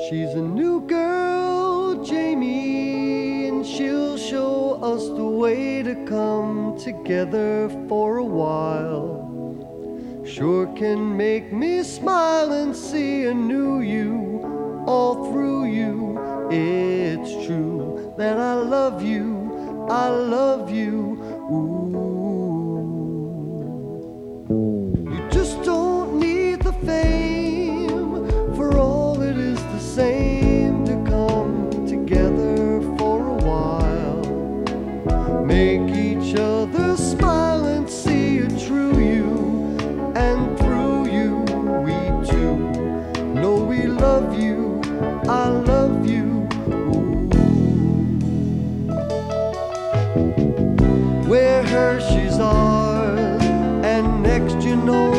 She's a new girl, Jamie, and she'll show us the way to come together for a while. Sure can make me smile and see a new you all through you. It's true that I love you, I love you. Ooh. You just don't need the fame, for all it is the same to come together for a while. Make each other smile and see a true you, and through you we too know we love you, I love you. Ooh. Wear her, she's ours, and next you know